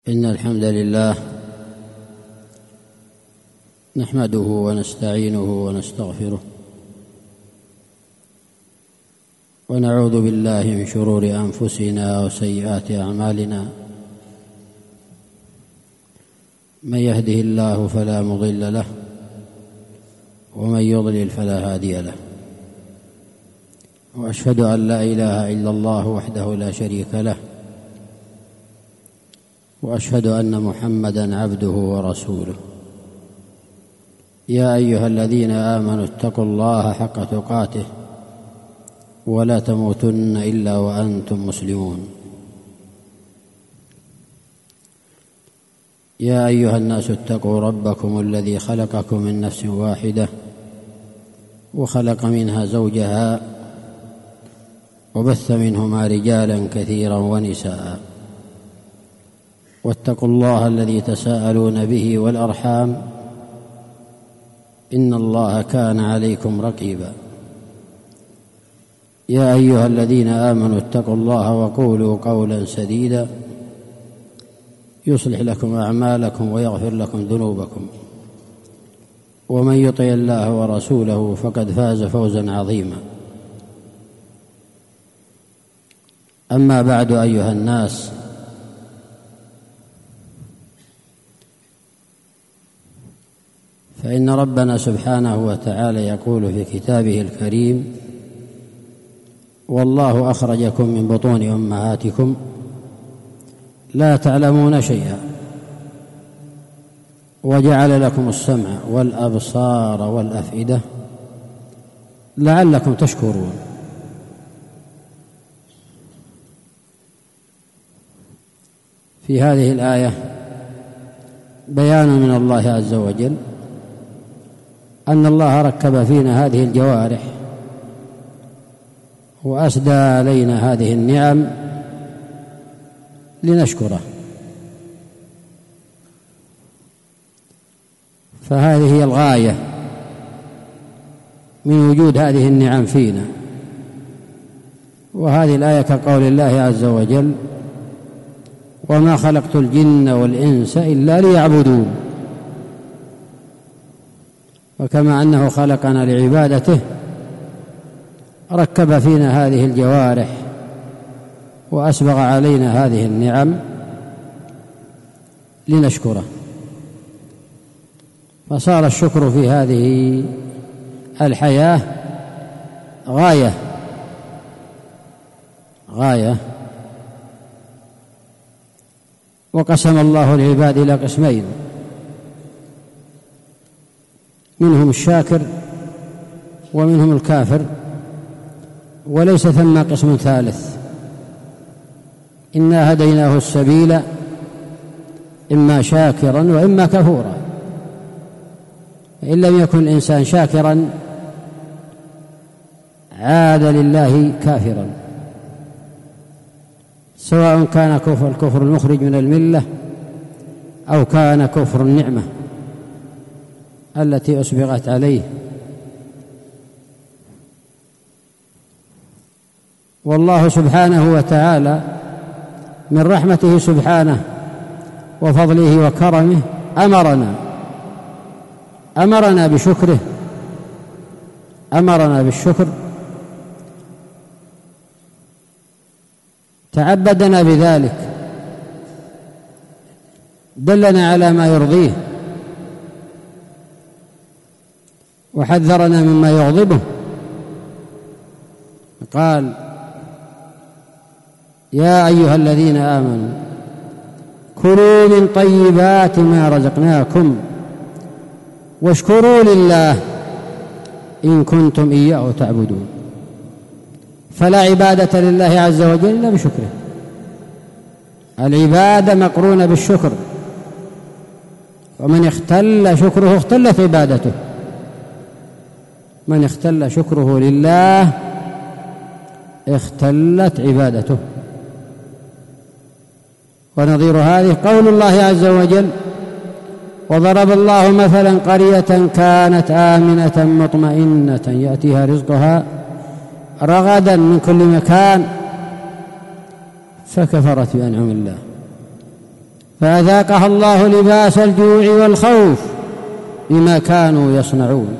إن الحمد لله نحمده ونستعينه ونستغفره ونعوذ بالله من شرور أنفسنا وسيئات أعمالنا. من يهده الله فلا مضل له ومن يضلل فلا هادي له، وأشهد أن لا إله إلا الله وحده لا شريك له، وأشهد أن محمدًا عبده ورسوله. يا أيها الذين آمنوا اتقوا الله حق تقاته ولا تموتن إلا وأنتم مسلمون. يا أيها الناس اتقوا ربكم الذي خلقكم من نفس واحدة وخلق منها زوجها وبث منهما رجالا كثيرا ونساء، واتقوا الله الذي تساءلون به والأرحام إن الله كان عليكم رقيبا. يا أيها الذين آمنوا اتقوا الله وقولوا قولا سديدا يصلح لكم أعمالكم ويغفر لكم ذنوبكم، ومن يطع الله ورسوله فقد فاز فوزا عظيما. أما بعد أيها الناس، فإن ربنا سبحانه وتعالى يقول في كتابه الكريم: والله أخرجكم من بطون أمهاتكم لا تعلمون شيئا وجعل لكم السمع والأبصار والأفئدة لعلكم تشكرون. في هذه الآية بيان من الله عز وجل أن الله ركب فينا هذه الجوارح وأسدى علينا هذه النعم لنشكره، فهذه هي الغاية من وجود هذه النعم فينا. وهذه الآية كقول الله عز وجل: وما خلقت الجن والإنس إلا ليعبدون. وكما أنه خلقنا لعبادته ركب فينا هذه الجوارح وأسبغ علينا هذه النعم لنشكره، فصار الشكر في هذه الحياة غاية. وقسم الله العباد إلى قسمين: منهم الشاكر ومنهم الكافر، وليس ثم قسم ثالث. إنا هديناه السبيل إما شاكرا وإما كفورا. إن لم يكن الإنسان شاكرا عاد لله كافرا، سواء كان الكفر المخرج من الملة أو كان كفر النعمة التي أسبغت عليه. والله سبحانه وتعالى من رحمته سبحانه وفضله وكرمه أمرنا بشكره، أمرنا بالشكر، تعبدنا بذلك، دلنا على ما يرضيه وحذرنا مما يغضبه. قال: يا أيها الذين آمنوا كلوا من طيبات ما رزقناكم واشكروا لله إن كنتم إياه تعبدون. فلا عبادة لله عز وجل إلا بشكره. العبادة مقرونة بالشكر، ومن اختل شكره اختلت عبادته. من اختل شكره لله اختلت عبادته. ونظير هذه قول الله عز وجل: وضرب الله مثلا قرية كانت آمنة مطمئنة يأتيها رزقها رغدا من كل مكان فكفرت بأنعم الله فأذاقها الله لباس الجوع والخوف بما كانوا يصنعون.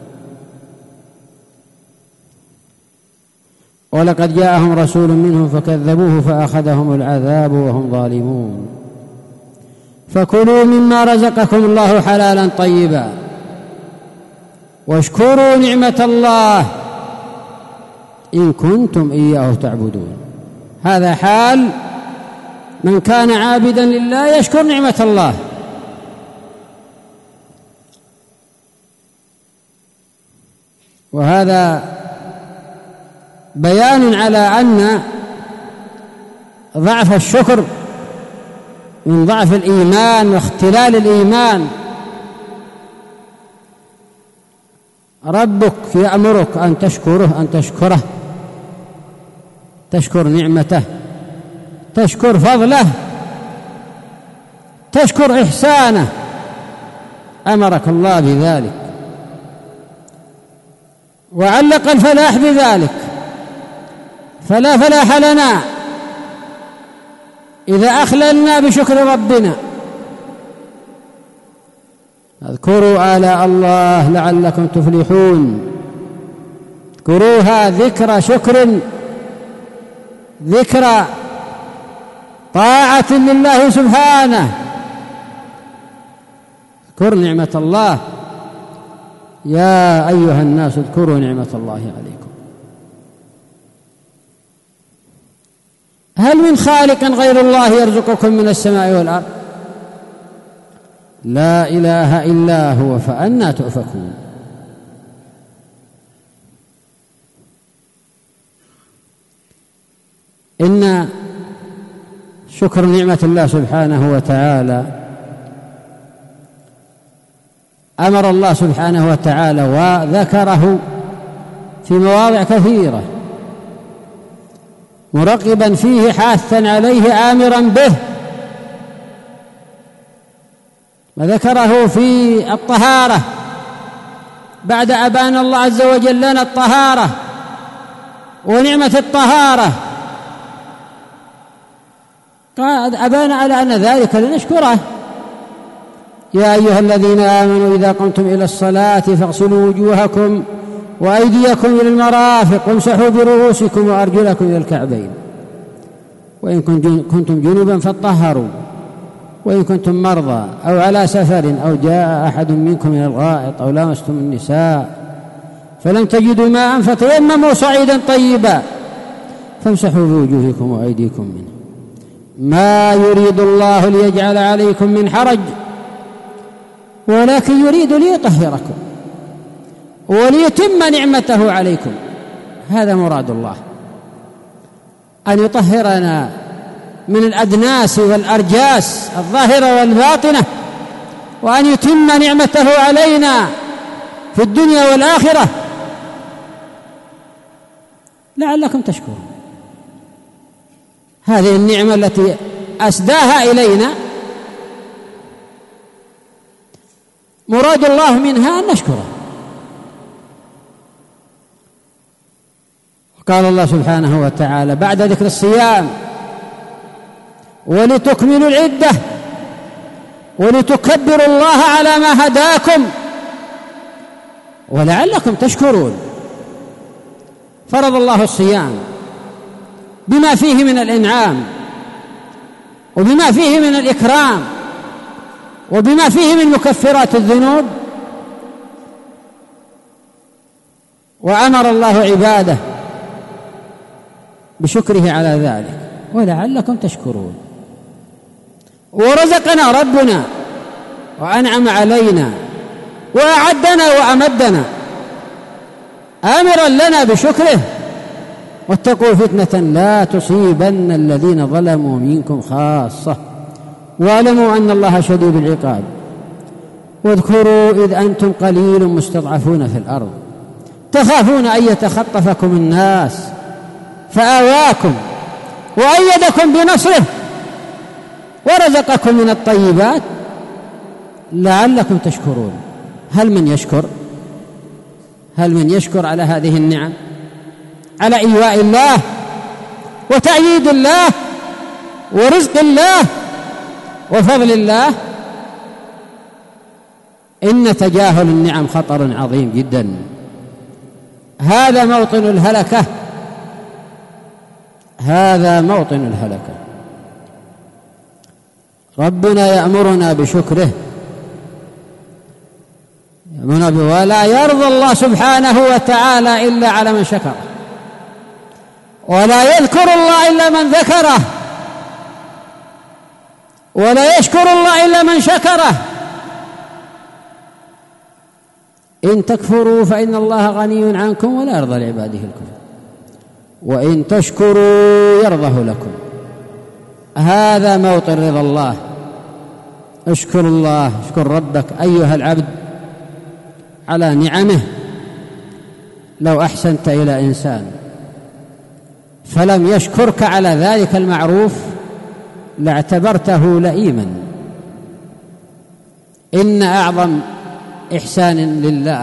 ولقد جاءهم رسول منهم فكذبوه فأخذهم العذاب وهم ظالمون. فكلوا مما رزقكم الله حلالا طيبا واشكروا نعمة الله إن كنتم إياه تعبدون. هذا حال من كان عابدا لله يشكر نعمة الله. وهذا بيان على أن ضعف الشكر من ضعف الإيمان واختلال الإيمان. ربك يأمرك أن تشكره، تشكر نعمته، تشكر فضله، تشكر إحسانه، أمرك الله بذلك وعلق الفلاح بذلك. فلا فلاح لنا إذا أخللنا بشكر ربنا. اذكروا آلاء الله لعلكم تفلحون. اذكروها ذكر شكر، ذكر طاعة لله سبحانه. اذكر نعمة الله. يا أيها الناس اذكروا نعمة الله عليكم. هل من خالق غير الله يرزقكم من السماء والأرض؟ لا إله إلا هو فأنى تؤفكون. إن شكر نعمة الله سبحانه وتعالى أمر الله سبحانه وتعالى وذكره في مواضع كثيرة، مرغبا فيه حاثا عليه آمرا به. وذكره في الطهارة بعد أبان الله عز وجل لنا الطهارة ونعمة الطهارة، قد أبان على أن ذلك لنشكره. يا أيها الذين آمنوا إذا قمتم إلى الصلاة فاغسلوا وجوهكم وأيديكم إلى المرافق وامسحوا برؤوسكم وأرجلكم إلى الكعبين وإن كنتم جنبا فاطهروا وإن كنتم مرضى أو على سفر أو جاء أحد منكم من الغائط أو لامستم النساء فلم تجدوا ماء فتيمموا صعيدا طيبا فامسحوا بوجوهكم وأيديكم منه. ما يريد الله ليجعل عليكم من حرج ولكن يريد ليطهركم وليتم نعمته عليكم. هذا مراد الله، أن يطهرنا من الأدناس والأرجاس الظاهرة والباطنة، وأن يتم نعمته علينا في الدنيا والآخرة لعلكم تشكرون. هذه النعمة التي أسداها إلينا مراد الله منها أن نشكره. قال الله سبحانه وتعالى بعد ذكر الصيام ولتكملوا العدة ولتكبروا الله على ما هداكم ولعلكم تشكرون. فرض الله الصيام بما فيه من الإنعام وبما فيه من الإكرام وبما فيه من مكفرات الذنوب، وأمر الله عباده بشكره على ذلك ولعلكم تشكرون. ورزقنا ربنا وأنعم علينا وأعدنا وأمدنا آمرا لنا بشكره. واتقوا فتنة لا تصيبن الذين ظلموا منكم خاصة واعلموا أن الله شديد العقاب. واذكروا إذ أنتم قليل مستضعفون في الأرض تخافون أن يتخطفكم الناس فآواكم وأيدكم بنصره ورزقكم من الطيبات لعلكم تشكرون. هل من يشكر على هذه النعم، على إيواء الله وتأييد الله ورزق الله وفضل الله، إن تجاهل النعم خطر عظيم جدا. هذا موطن الهلكة، هذا موطن الهلكة. ربنا يأمرنا بشكره، ولا يرضى الله سبحانه وتعالى إلا على من شكره، ولا يذكر الله إلا من ذكره، ولا يشكر الله إلا من شكره. إن تكفروا فإن الله غني عنكم ولا يرضى لعباده الكفر، وإن تشكروا يرضه لكم. هذا موطن رضا الله. اشكر الله، اشكر ربك أيها العبد على نعمه. لو أحسنت إلى إنسان فلم يشكرك على ذلك المعروف لاعتبرته لئيما. إن أعظم إحسان لله،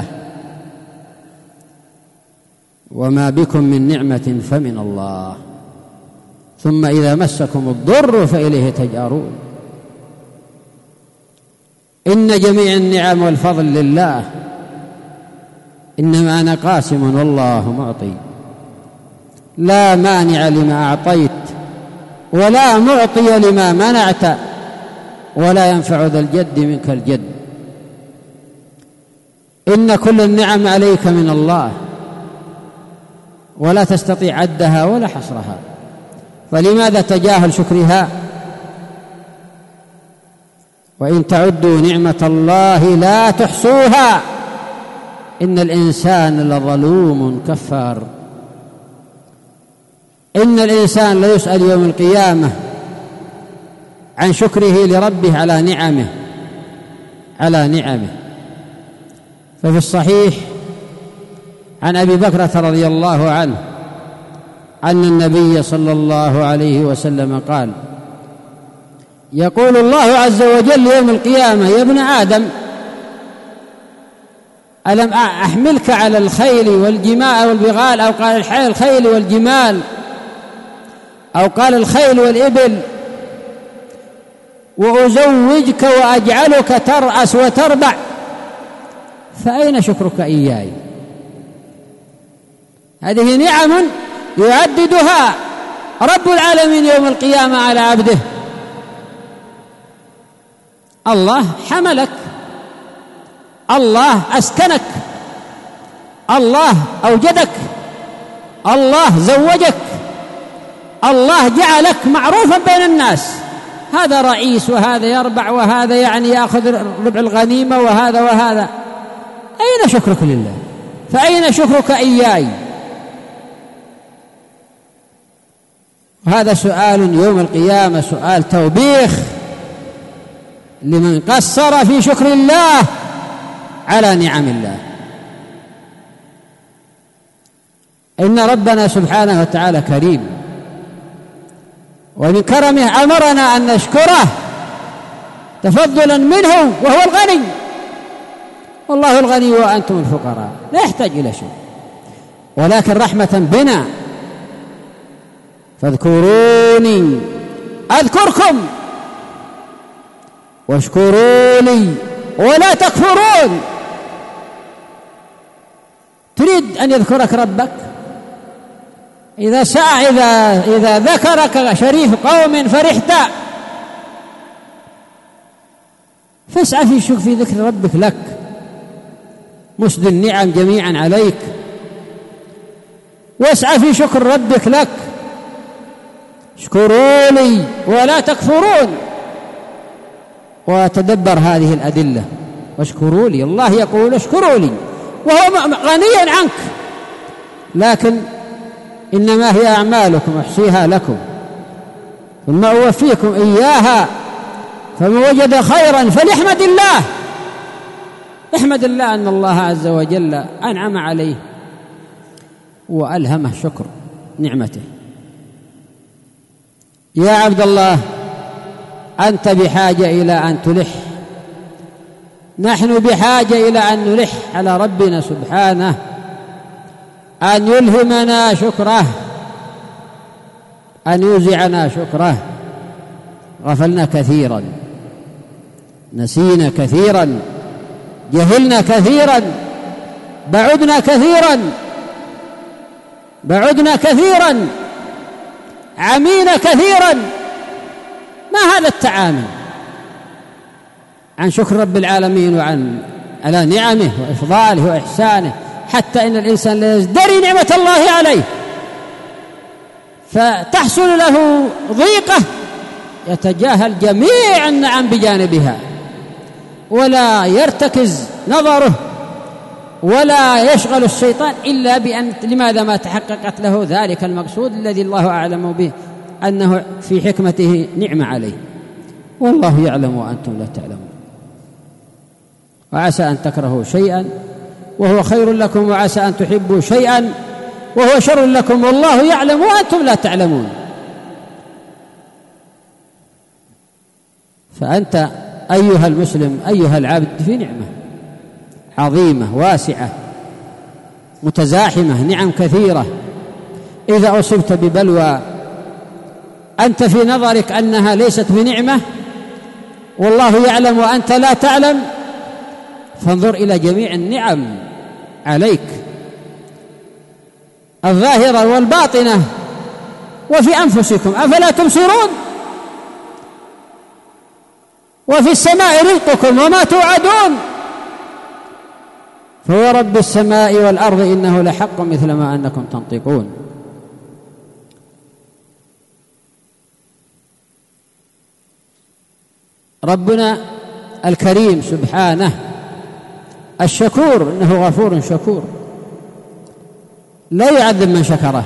وما بكم من نعمة فمن الله، ثم إذا مسكم الضر فإليه تجأرون. إن جميع النعم والفضل لله، إنما أنا قاسم والله معطي، لا مانع لما أعطيت ولا معطي لما منعت، ولا ينفع ذا الجد منك الجد. إن كل النعم عليك من الله، ولا تستطيع عدها ولا حصرها، فلماذا تجاهل شكرها؟ وإن تعدوا نعمة الله لا تحصوها إن الإنسان لظلوم كفار. إن الإنسان ليسأل يوم القيامة عن شكره لربه على نعمه. ففي الصحيح عن أبي بكرة رضي الله عنه أن النبي صلى الله عليه وسلم قال: يقول الله عز وجل يوم القيامة: يا ابن آدم، ألم أحملك على الخيل والجمال والبغال، أو قال الخيل والجمال، أو قال الخيل والإبل، وأزوجك وأجعلك ترأس وتربع، فأين شكرك إياي؟ هذه نعم يعددها رب العالمين يوم القيامة على عبده. الله حملك، الله أسكنك، الله أوجدك، الله زوجك، الله جعلك معروفا بين الناس، هذا رئيس وهذا يربع وهذا يعني يأخذ ربع الغنيمة وهذا. أين شكرك لله؟ فأين شكرك إياي؟ هذا سؤال يوم القيامة، سؤال توبيخ لمن قصر في شكر الله على نعم الله. إن ربنا سبحانه وتعالى كريم، ومن كرمه أمرنا أن نشكره تفضلا منه، وهو الغني، والله الغني وأنتم الفقراء، لا يحتاج إلى شيء، ولكن رحمة بنا. فاذكروني أذكركم واشكروا لي ولا تكفرون. تريد أن يذكرك ربك؟ إذا ذكرك شريف قوم فرحت، فاسعى في ذكر ربك لك، مسد النعم جميعا عليك، واسعى في شكر ربك لك. اشكروا لي ولا تكفرون. وتدبر هذه الأدلة، واشكروا لي. الله يقول اشكروا لي وهو غني عنك، لكن إنما هي أعمالكم أحصيها لكم ثم أوفيكم إياها، فمن وجد خيرا فليحمد الله. احمد الله أن الله عز وجل أنعم عليه وألهمه شكر نعمته. يا عبد الله، أنت بحاجة إلى أن تلح، نحن بحاجة إلى أن نلح على ربنا سبحانه، أن يلهمنا شكره، أن يوزعنا شكره. غفلنا كثيرا نسينا كثيرا، جهلنا كثيرا، بعدنا كثيرا، عمينا كثيرا. ما هذا التعامل عن شكر رب العالمين وعن على نعمه وإفضاله وإحسانه، حتى إن الإنسان لا يزدري نعمة الله عليه فتحصل له ضيقة يتجاهل جميع النعم بجانبها، ولا يرتكز نظره ولا يشغل الشيطان إلا بأن لماذا ما تحققت له ذلك المقصود الذي الله أعلم به أنه في حكمته نعمة عليه، والله يعلم وأنتم لا تعلمون. وعسى أن تكرهوا شيئا وهو خير لكم، وعسى أن تحبوا شيئا وهو شر لكم، والله يعلم وأنتم لا تعلمون. فأنت أيها المسلم أيها العبد في نعمة عظيمة واسعة متزاحمة، نعم كثيرة. إذا أصبت ببلوى أنت في نظرك أنها ليست بنعمة والله يعلم وأنت لا تعلم، فانظر إلى جميع النعم عليك الظاهرة والباطنة وفي أنفسكم، أفلا تبصرون؟ وفي السماء رزقكم وما توعدون، فهو رب السماء والأرض إنه لحق مثل ما أنكم تنطقون. ربنا الكريم سبحانه الشكور، إنه غفور شكور، لا يعذب من شكره،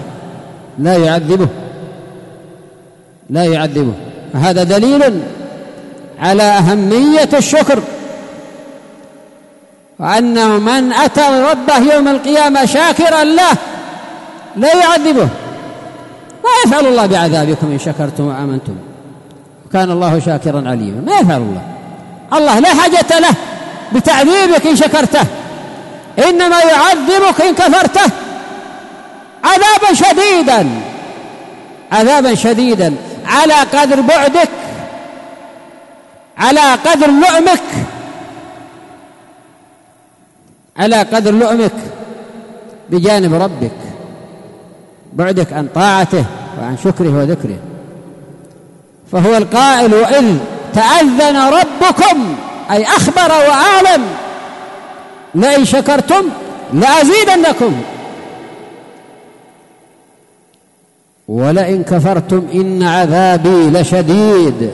لا يعذبه. هذا دليل على أهمية الشكر، وأنه من أتى ربه يوم القيامة شاكرا له لا يعذبه. ما يفعل الله بعذابكم إن شكرتم وآمنتم، وكان الله شاكرا عليما. ما يفعل الله لا حاجة له بتعذيبك إن شكرته، إنما يعذبك إن كفرته عذابا شديدا على قدر بعدك، على قدر لؤمك بجانب ربك، بعدك عن طاعته وعن شكره وذكره. فهو القائل: وإذ تأذن ربكم، أي أخبر وأعلم: لئن شكرتم لأزيدنكم ولئن كفرتم إن عذابي لشديد.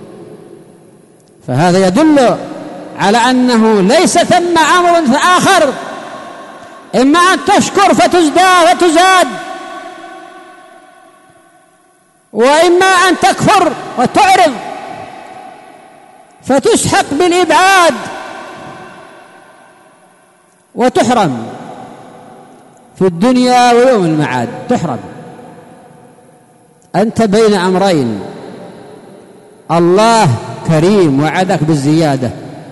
فهذا يدل على أنه ليس ثم أمر آخر، إما أن تشكر فتزاد، وإما أن تكفر وتعرض فتسحق بالإبعاد وتحرم في الدنيا ويوم المعاد. تحرم، أنت بين أمرين: الله كريم وعدك بالزيادة،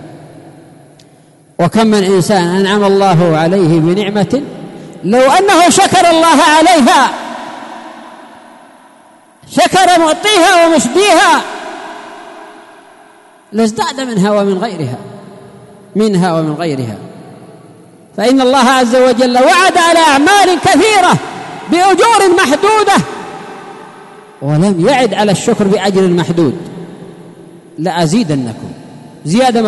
وكم من إنسان أنعم الله عليه بنعمة لو أنه شكر الله عليها، شكر معطيها ومسديها، لازداد منها ومن غيرها. فإن الله عز وجل وعد على أعمال كثيرة بأجور محدودة، ولم يعد على الشكر بأجر محدود. لأزيدنكم، زيادة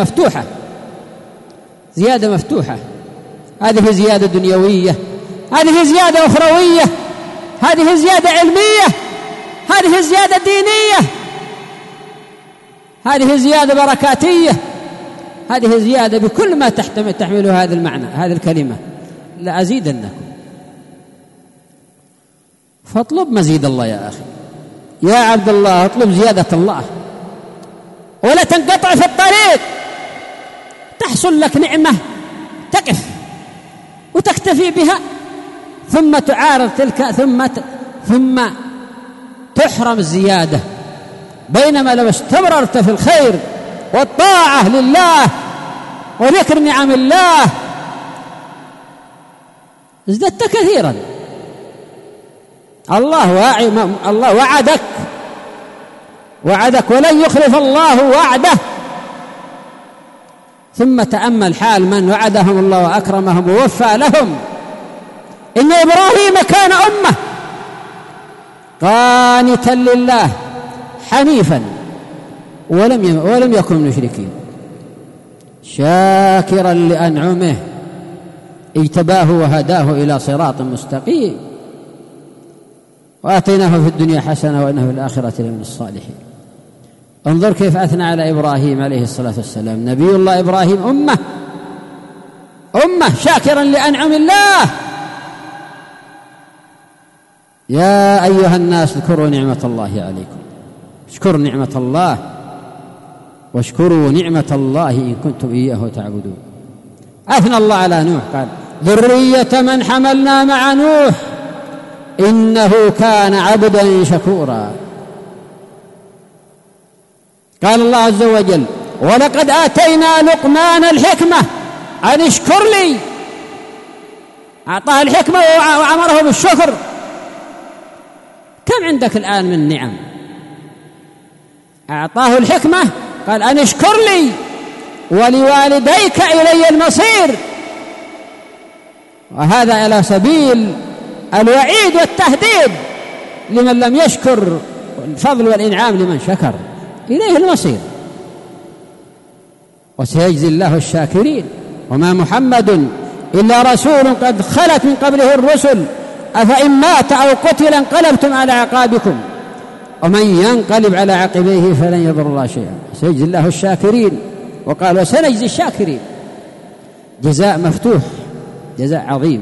مفتوحة. هذه زيادة دنيوية، هذه زيادة أخروية، هذه زيادة علمية، هذه زيادة دينية، هذه زيادة بركاتية، هذه زيادة بكل ما تحمله هذا المعنى، هذه الكلمة: لأزيدنكم. فاطلب مزيد الله يا أخي، يا عبد الله، اطلب زيادة الله، ولا تنقطع في الطريق. تحصل لك نعمة تقف وتكتفي بها، ثم تعارض تلك، ثم تحرم الزيادة. بينما لو استمررت في الخير والطاعة لله وذكر نعم الله ازددت كثيرا. الله وعدك ولن يخلف الله وعده، ثم تأمل حال من وعدهم الله وأكرمهم ووفى لهم. إن إبراهيم كان أمة قانتا لله حنيفا ولم يكن من المشركين شاكرا لأنعمه اجتباه وهداه إلى صراط مستقيم وآتيناه في الدنيا حسنة وإنه في الآخرة لمن الصالحين. انظر كيف أثنى على إبراهيم عليه الصلاة والسلام. نبي الله إبراهيم أمة شاكرا لأنعم الله. يا أيها الناس اذكروا نعمة الله عليكم. اشكروا نعمة الله واشكروا نعمة الله إن كنتم إياه تعبدون. أثنى الله على نوح قال ذرية من حملنا مع نوح إنه كان عبدا شكورا. قال الله عز وجل ولقد آتينا لقمان الحكمة أن اشكر لي. أعطاه الحكمة وأمره بالشكر. كم عندك الآن من نعم؟ أعطاه الحكمة قال أن اشكر لي ولوالديك إلي المصير. وهذا على سبيل الوعيد والتهديد لمن لم يشكر الفضل والإنعام لمن شكر. إليه المصير وسيجزي الله الشاكرين. وما محمد إلا رسول قد خلت من قبله الرسل أفإن مات أو قتل انقلبتم على أعقابكم ومن ينقلب على عقبيه فلن يضر الله شيئا سيجزي الله الشاكرين. وقال وسنجزي الشاكرين. جزاء مفتوح، جزاء عظيم.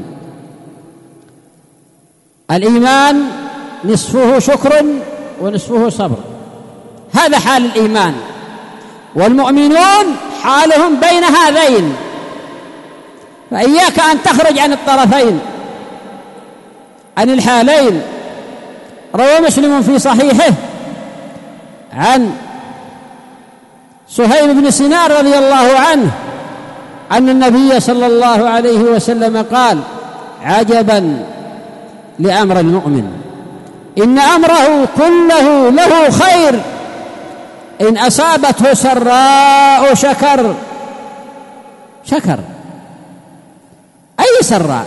الإيمان نصفه شكر ونصفه صبر. هذا حال الإيمان. والمؤمنون حالهم بين هذين، فإياك أن تخرج عن الطرفين عن الحالين. روى مسلم في صحيحه عن سهيل بن سنان رضي الله عنه أن النبي صلى الله عليه وسلم قال عجبا لأمر المؤمن إن أمره كله له خير إن أصابته سراء شكر. أي سراء؟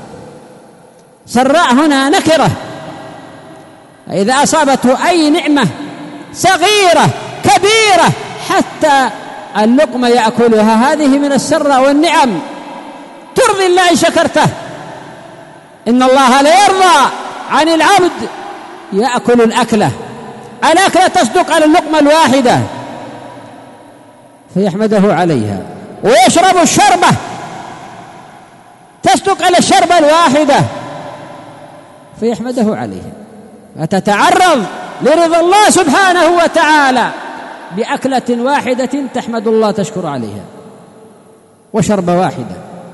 سراء هنا نكرة. إذا أصابته أي نعمة صغيرة كبيرة حتى اللقمة يأكلها هذه من السراء والنعم ترضي الله إن شكرته. إن الله لا يرضى عن العبد يأكل الأكلة تصدق على اللقمة الواحدة فيحمده عليها، ويشرب الشربة تصدق على الشربة الواحدة فيحمده عليها. فتتعرض لرضا الله سبحانه وتعالى بأكلة واحدة تحمد الله تشكر عليها وشربة واحدة.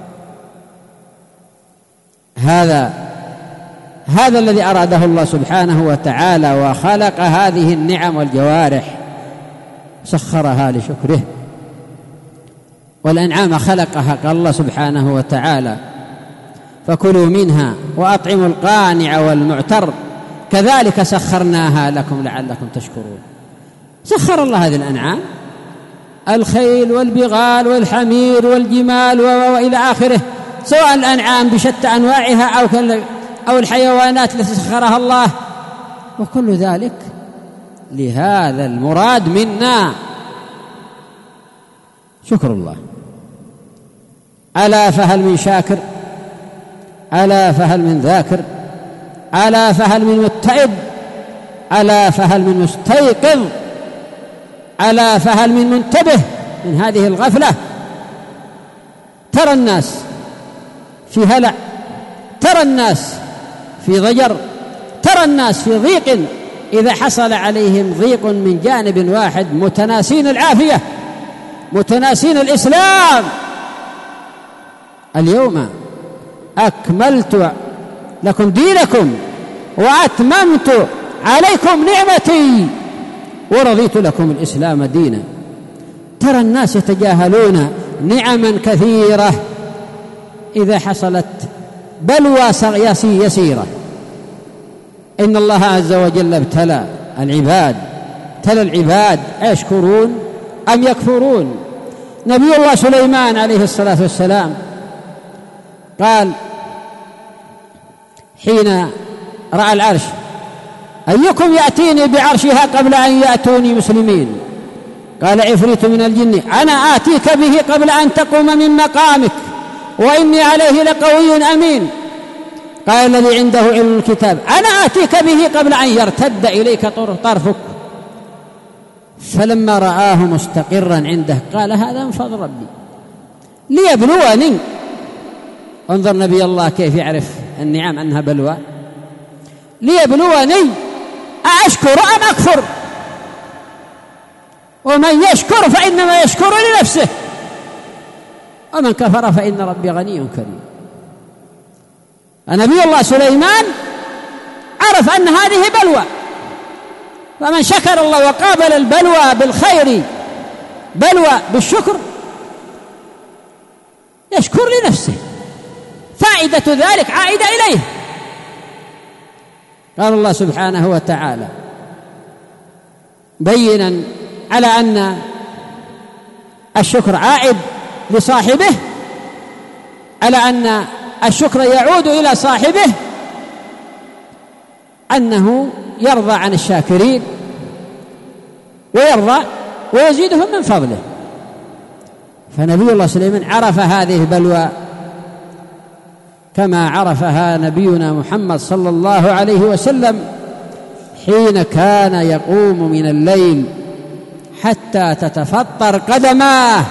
هذا الذي أراده الله سبحانه وتعالى، وخلق هذه النعم والجوارح سخرها لشكره. والأنعام خلقها قال الله سبحانه وتعالى فكلوا منها وأطعموا القانع والمعتر كذلك سخرناها لكم لعلكم تشكرون. سخر الله هذه الأنعام، الخيل والبغال والحمير والجمال وإلى آخره، سواء الأنعام بشتى أنواعها أو الحيوانات التي سخرها الله، وكل ذلك لهذا المراد منا شكر الله. ألا فهل من شاكر؟ ألا فهل من ذاكر؟ ألا فهل من متعب؟ ألا فهل من مستيقظ؟ ألا فهل من منتبه من هذه الغفلة؟ ترى الناس في هلع، ترى الناس في ضجر، ترى الناس في ضيق إذا حصل عليهم ضيق من جانب واحد متناسين العافية، متناسين الإسلام. اليوم أكملت لكم دينكم وأتممت عليكم نعمتي ورضيت لكم الإسلام دينا. ترى الناس يتجاهلون نعما كثيرة إذا حصلت بلوى يسيرة. إن الله عز وجل ابتلى العباد أيشكرون أم يكفرون. نبي الله سليمان عليه الصلاة والسلام قال حين رأى العرش: أيكم يأتيني بعرشها قبل أن يأتوني مسلمين؟ قال عفريت من الجن: أنا آتيك به قبل أن تقوم من مقامك وإني عليه لقوي أمين. قال الذي عنده علم الكتاب: أنا آتيك به قبل أن يرتد إليك طرفك. فلما رآه مستقرا عنده قال: هذا من فضل ربي ليبلوني. انظر نبي الله كيف يعرف النعم أنها بلوى. ليبلوني أأشكر أم أكفر؟ ومن يشكر فإنما يشكر لنفسه ومن كفر فإن ربي غني كريم. نبي الله سليمان عرف أن هذه بلوى، فمن شكر الله وقابل البلوى بالخير بلوى بالشكر يشكر لنفسه، فائدة ذلك عائدة إليه. قال الله سبحانه وتعالى بينا على أن الشكر عائد لصاحبه، على أن الشكر يعود إلى صاحبه، أنه يرضى عن الشاكرين ويرضى ويزيدهم من فضله. فنبي الله سليمان عرف هذه البلوى كما عرفها نبينا محمد صلى الله عليه وسلم حين كان يقوم من الليل حتى تتفطر قدماه،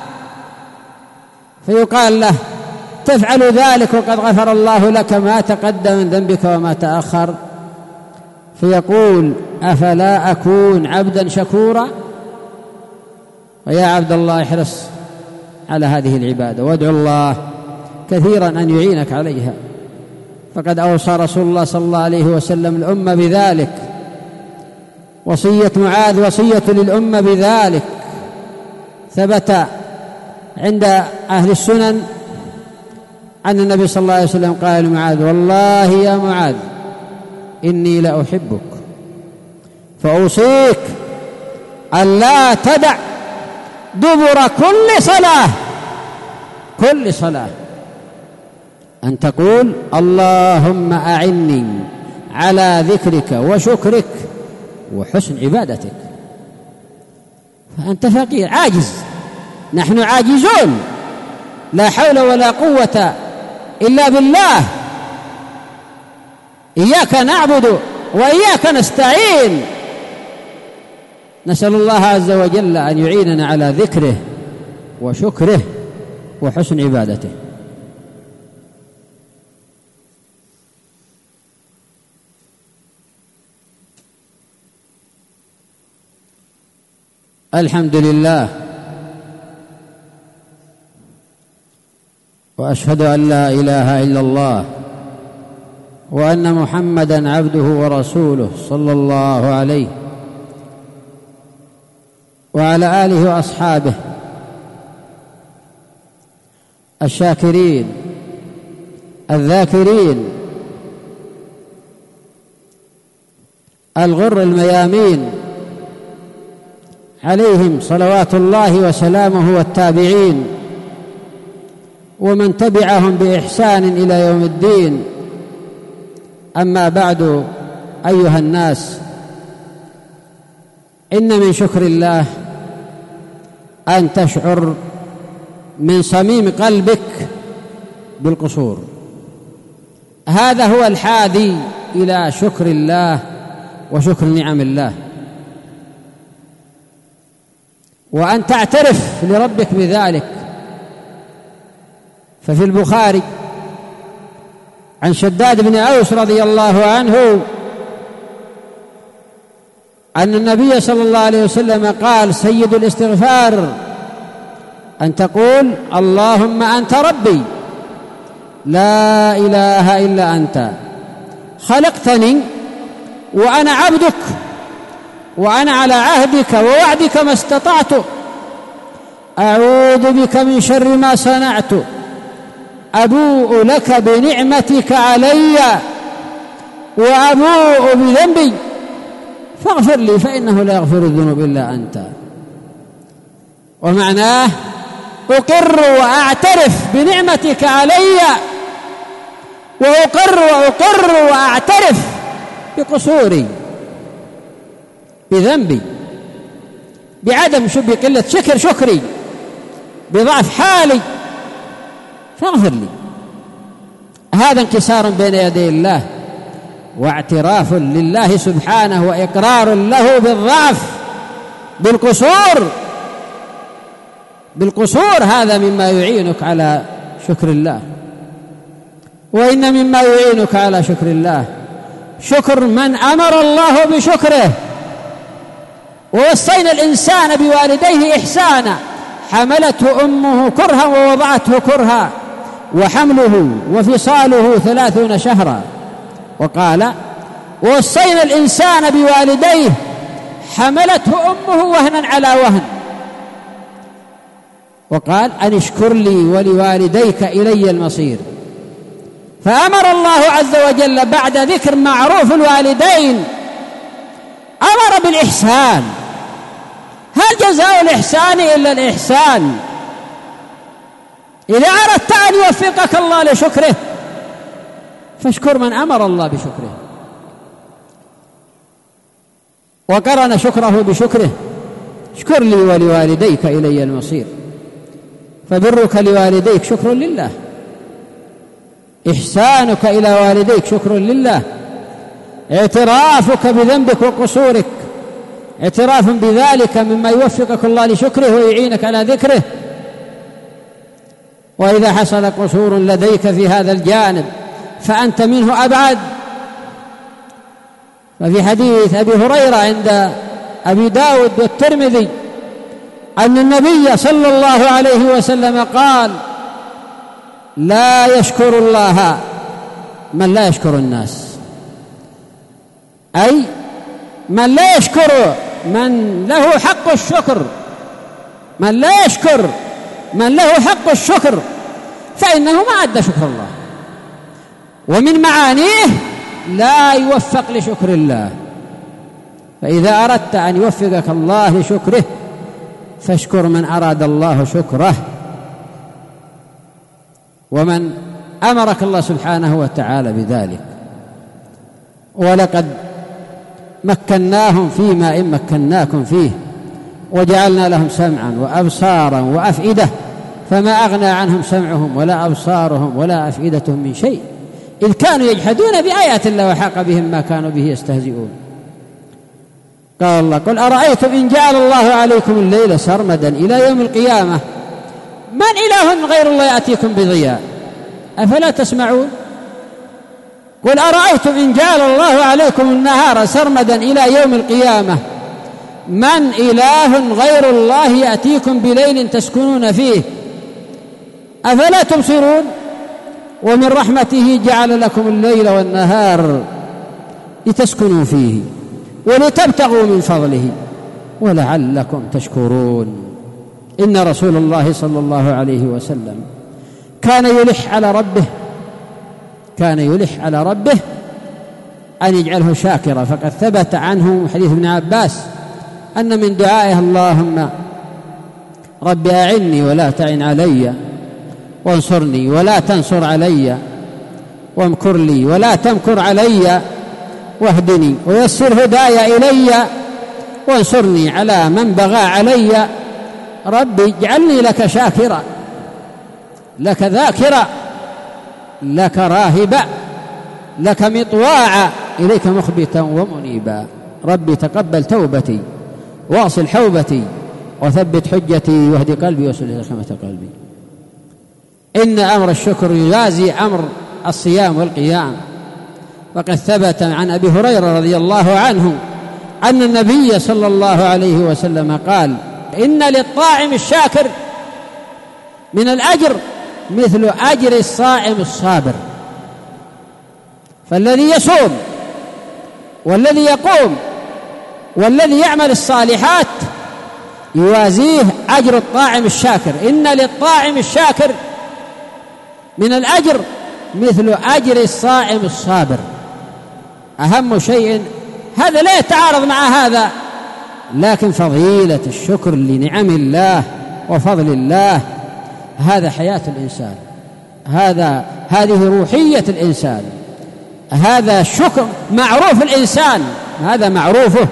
فيقال له: تفعل ذلك وقد غفر الله لك ما تقدم من ذنبك وما تأخر؟ فيقول: أفلا أكون عبدا شكورا؟ ويا عبد الله احرص على هذه العبادة وادعو الله كثيرا أن يعينك عليها، فقد أوصى رسول الله صلى الله عليه وسلم الأمة بذلك. وصية معاذ وصية للأمة بذلك. ثبت عند أهل السنن أن النبي صلى الله عليه وسلم قال لمعاذ: والله يا معاذ إني لأحبك فأوصيك ألا تدع دبر كل صلاة أن تقول: اللهم أعني على ذكرك وشكرك وحسن عبادتك. فأنت فقير عاجز، نحن عاجزون، لا حول ولا قوة إلا بالله، إياك نعبد وإياك نستعين. نسأل الله عز وجل أن يعيننا على ذكره وشكره وحسن عبادته. الحمد لله، وأشهد أن لا إله إلا الله وأن محمدًا عبده ورسوله صلى الله عليه وعلى آله وأصحابه الشاكرين الذاكرين الغر الميامين، عليهم صلوات الله وسلامه، والتابعين ومن تبعهم بإحسان إلى يوم الدين. أما بعد، أيها الناس، إن من شكر الله أن تشعر من صميم قلبك بالقصور. هذا هو الحادي إلى شكر الله وشكر نعم الله، وأن تعترف لربك بذلك. ففي البخاري عن شداد بن أوس رضي الله عنه أن النبي صلى الله عليه وسلم قال: سيد الاستغفار أن تقول: اللهم أنت ربي لا إله إلا أنت، خلقتني وأنا عبدك، وأنا على عهدك ووعدك ما استطعت، أعوذ بك من شر ما صنعت، أبوء لك بنعمتك علي وأبوء بذنبي فاغفر لي فإنه لا يغفر الذنوب إلا أنت. ومعناه أقر وأعترف بنعمتك علي، وأقر وأعترف بقصوري، بذنبي، بعدم بقلة شكري، بضعف حالي، فاغفر لي. هذا انكسار بين يدي الله واعتراف لله سبحانه وإقرار له بالضعف، بالقصور. هذا مما يعينك على شكر الله. وإن مما يعينك على شكر الله شكر من أمر الله بشكره. ووصينا الإنسان بوالديه إحسانا، حملته أمه كرها ووضعته كرها، وحمله وفصاله 30 شهرا. وقال: ووصينا الإنسان بوالديه، حملته أمه وهنا على وهن. وقال: أن اشكر لي ولوالديك إلي المصير. فأمر الله عز وجل بعد ذكر معروف الوالدين أمر بالإحسان. هل جزاء الإحسان إلا الإحسان؟ إذا أردت أن يوفقك الله لشكره فاشكر من أمر الله بشكره. وقرن شكره بشكره: اشكر لي ولوالديك إلي المصير. فبرك لوالديك شكر لله، إحسانك إلى والديك شكر لله، اعترافك بذنبك وقصورك اعتراف بذلك مما يوفقك الله لشكره ويعينك على ذكره. وإذا حصل قصور لديك في هذا الجانب فأنت منه أبعد. ففي حديث أبي هريرة عند أبي داود والترمذي أن النبي صلى الله عليه وسلم قال: لا يشكر الله من لا يشكر الناس، أي من لا يشكر من له حق الشكر، من لا يشكر من له حق الشكر فإنه ما أدى شكر الله. ومن معانيه لا يوفق لشكر الله. فإذا أردت أن يوفقك الله لشكره فاشكر من أراد الله شكره، ومن أمرك الله سبحانه وتعالى بذلك. ولقد مكناهم فيما إن مكناكم فيه وجعلنا لهم سمعا وأبصارا وأفئدة فما أغنى عنهم سمعهم ولا أبصارهم ولا أفئدتهم من شيء إذ كانوا يجحدون بآيات الله وحاق بهم ما كانوا به يستهزئون. قال الله: قل أرأيتم إن جعل الله عليكم الليل سرمدا إلى يوم القيامة من إله غير الله يأتيكم بضياء أفلا تسمعون؟ قل أرأيتم إن جعل الله عليكم النهار سرمدا إلى يوم القيامة من إله غير الله يأتيكم بليل تسكنون فيه أفلا تبصرون؟ ومن رحمته جعل لكم الليل والنهار لتسكنوا فيه ولتبتغوا من فضله ولعلكم تشكرون. إن رسول الله صلى الله عليه وسلم كان يلح على ربه أن يجعله شاكرا. فقد ثبت عنه حديث ابن عباس أن من دعائه: اللهم رب أعني ولا تعن علي، وانصرني ولا تنصر علي، وامكر لي ولا تمكر علي، واهدني ويسر هداي إلي، وانصرني على من بغى علي. ربي اجعلني لك شاكرا، لك ذاكرا، لك راهبا، لك مطواعا، إليك مخبتا ومنيبا. ربي تقبل توبتي واصل حوبتي وثبت حجتي واهد قلبي واسلل خيمة قلبي. إن أمر الشكر يجازي أمر الصيام والقيام. وقد ثبت عن أبي هريرة رضي الله عنه أن النبي صلى الله عليه وسلم قال: إن للطاعم الشاكر من الأجر مثل أجر الصائم الصابر. فالذي يصوم والذي يقوم والذي يعمل الصالحات يوازيه أجر الطاعم الشاكر. إن للطاعم الشاكر من الأجر مثل أجر الصائم الصابر. أهم شيء هذا لا يتعارض مع هذا، لكن فضيلة الشكر لنعم الله وفضل الله هذا حياة الإنسان، هذه روحية الإنسان، هذا شكر معروف الإنسان، هذا معروفه،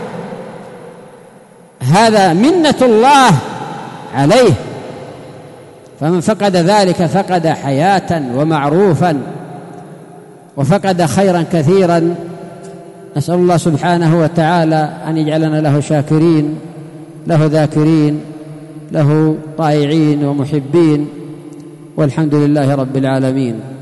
هذا منة الله عليه. فمن فقد ذلك فقد حياة ومعروفا وفقد خيرا كثيرا. نسأل الله سبحانه وتعالى أن يجعلنا له شاكرين، له ذاكرين، له طائعين ومحبين، والحمد لله رب العالمين.